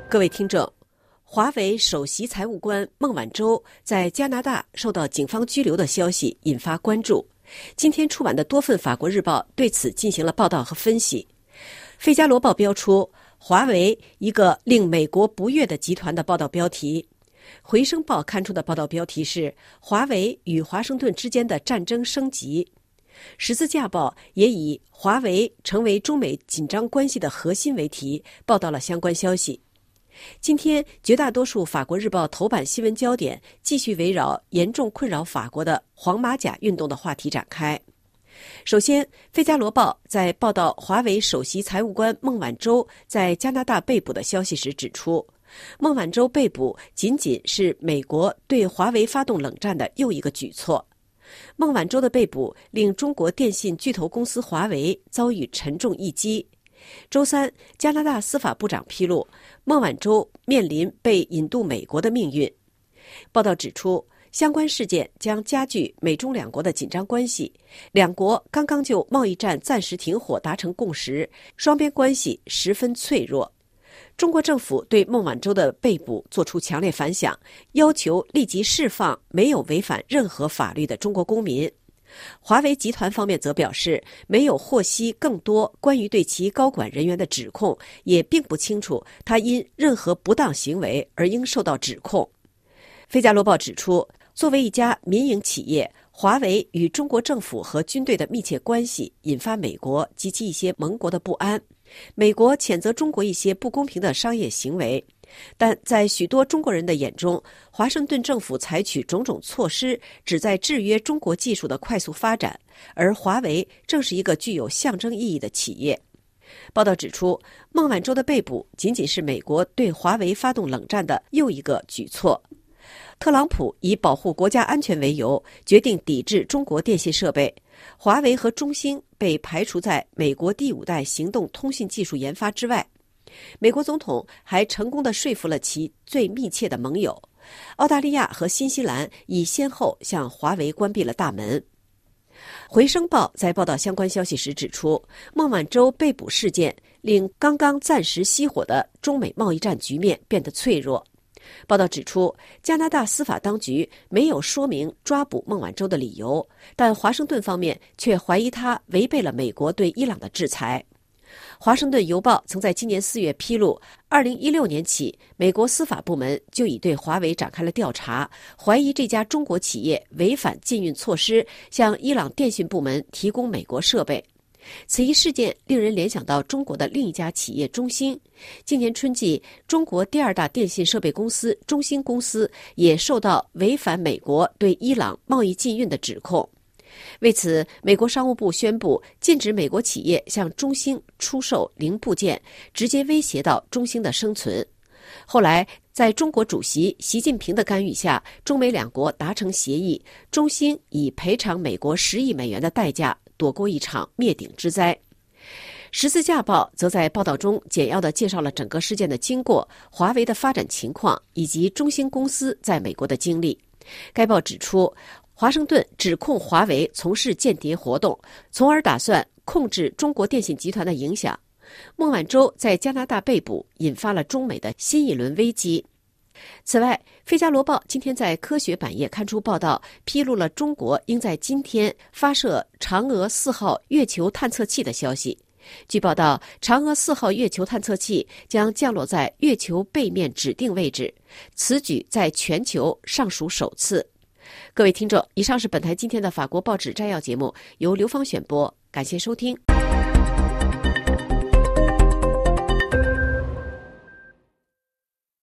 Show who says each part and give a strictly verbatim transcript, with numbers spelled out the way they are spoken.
Speaker 1: 各位听众，华为首席财务官孟晚舟在加拿大受到警方拘留的消息引发关注。今天出版的多份法国日报对此进行了报道和分析。费加罗报标出华为一个令美国不悦的集团的报道标题，回声报刊出的报道标题是华为与华盛顿之间的战争升级。十字架报也以华为成为中美紧张关系的核心为题，报道了相关消息。今天绝大多数法国日报头版新闻焦点继续围绕严重困扰法国的黄马甲运动的话题展开。首先，费加罗报在报道华为首席财务官孟晚舟在加拿大被捕的消息时指出，孟晚舟被捕仅仅是美国对华为发动冷战的又一个举措。孟晚舟的被捕令中国电信巨头公司华为遭遇沉重一击。周三，加拿大司法部长披露，孟晚舟面临被引渡美国的命运。报道指出，相关事件将加剧美中两国的紧张关系，两国刚刚就贸易战暂时停火达成共识，双边关系十分脆弱。中国政府对孟晚舟的被捕作出强烈反响，要求立即释放没有违反任何法律的中国公民。华为集团方面则表示，没有获悉更多关于对其高管人员的指控，也并不清楚他因任何不当行为而应受到指控。费加罗报指出，作为一家民营企业，华为与中国政府和军队的密切关系引发美国及其一些盟国的不安。美国谴责中国一些不公平的商业行为，但在许多中国人的眼中，华盛顿政府采取种种措施旨在制约中国技术的快速发展，而华为正是一个具有象征意义的企业。报道指出，孟晚舟的被捕仅仅是美国对华为发动冷战的又一个举措。特朗普以保护国家安全为由，决定抵制中国电信设备，华为和中兴被排除在美国第五代行动通信技术研发之外。美国总统还成功地说服了其最密切的盟友，澳大利亚和新西兰已先后向华为关闭了大门。回声报在报道相关消息时指出，孟晚舟被捕事件令刚刚暂时熄火的中美贸易战局面变得脆弱。报道指出，加拿大司法当局没有说明抓捕孟晚舟的理由，但华盛顿方面却怀疑他违背了美国对伊朗的制裁。华盛顿邮报曾在今年四月披露，二零一六年起，美国司法部门就已对华为展开了调查，怀疑这家中国企业违反禁运措施，向伊朗电信部门提供美国设备。此一事件令人联想到中国的另一家企业中兴。今年春季，中国第二大电信设备公司中兴公司也受到违反美国对伊朗贸易禁运的指控。为此，美国商务部宣布禁止美国企业向中兴出售零部件，直接威胁到中兴的生存。后来，在中国主席习近平的干预下，中美两国达成协议，中兴以赔偿美国十亿美元的代价躲过一场灭顶之灾。十字架报则在报道中简要地介绍了整个事件的经过、华为的发展情况以及中兴公司在美国的经历。该报指出，华盛顿指控华为从事间谍活动，从而打算控制中国电信集团的影响。孟晚舟在加拿大被捕，引发了中美的新一轮危机。此外，费加罗报今天在科学版页刊出报道，披露了中国应在今天发射嫦娥四号月球探测器的消息。据报道，嫦娥四号月球探测器将降落在月球背面指定位置，此举在全球尚属首次。各位听众，以上是本台今天的法国报纸摘要节目，由刘芳选播，感谢收听。